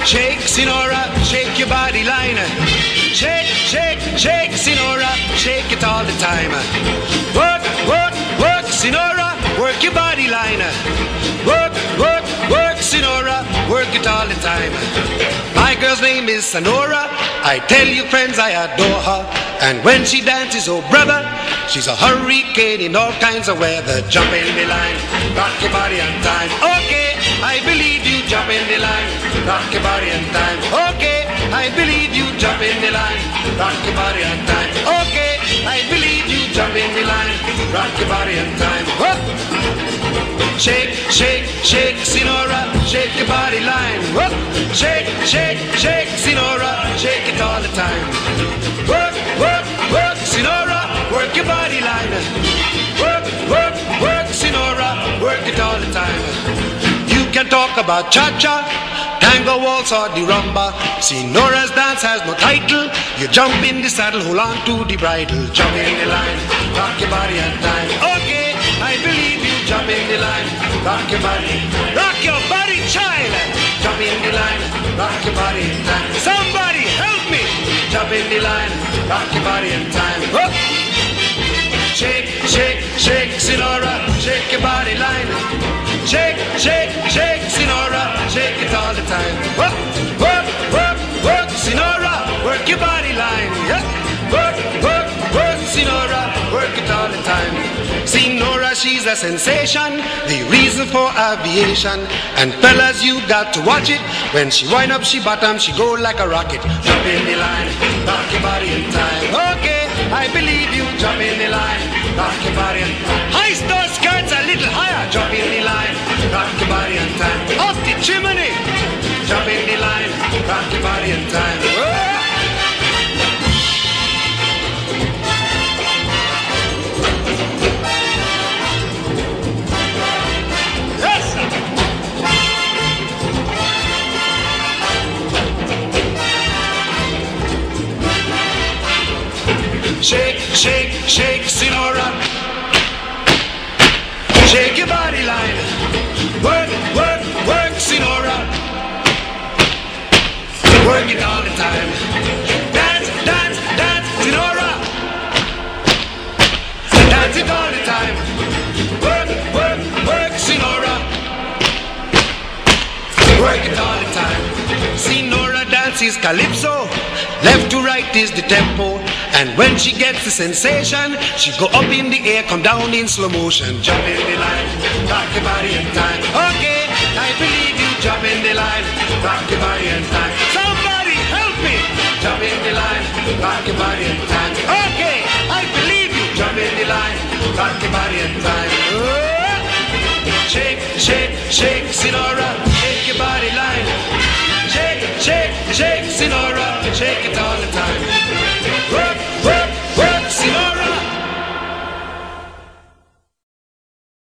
shake, Sinora, shake your body line. Shake, shake, shake, Sinora, shake it all the time. Work, work, work, Sinora, work your body line. Work, work, work, Sinora, work it all the time. My girl's name is Sonora. I tell you friends, I adore her. And when she dances, oh brother, she's a hurricane in all kinds of weather. Jump in the line, rock your body on time. Okay, I believe you, jump in the line, rock your body on time. Okay, I believe you, jump in the line, rock your body on time. Okay, I believe you, jump in the line, rock your body on time. Whoop. Shake, shake, shake, Sinora, shake your body line. Whoop. Shake, shake, shake, Sinora, shake it all the time. Work, work, work, Sinora, work your body line. Work, work, work, Sinora, work it all the time. You can talk about cha-cha, tango waltz or the rumba. Sinora's dance has no title. You jump in the saddle, hold on to the bridle. Jump in the line, rock your body on time. Okay, I believe you, jump in the line, rock your body. Rock your body, child. Jump in the line, rock your body in time. Somebody help me. Jump in the line, rock your body in time. Whoop. Shake, shake, shake, Sinora, shake your body line. Shake, shake, shake, Sinora, shake it all the time. Work, work, work, work, Sinora, work your body line. Yeah. Work, work, work, Sinora, work it all the time. Sinora, she's a sensation, the reason for aviation. And fellas, you got to watch it. When she wind up, she bottom, she go like a rocket. Jump in the line, rock your body in time. Okay, I believe you, jump in the line, rock your body in time. High star skirts a little higher, jump in the line, rock your body in time. Off the chimney, jump in the line, rock your body in time. Whoa. Shake, shake, shake, Sinora. Shake your body line. Work, work, work, Sinora. Work it all the time. Dance, dance, dance, Sinora. Dance it all the time. Work, work, work, Sinora. Work it all the time. Sinora dances calypso. Left to right is the tempo. And when she gets the sensation, she go up in the air, come down in slow motion. Jump in the line, rock your body in time. Okay, I believe you, jump in the line, rock your body in time. Somebody help me! Jump in the line, rock your body in time. Okay, I believe you, jump in the line, rock your body in time. Oh, shake, shake, shake.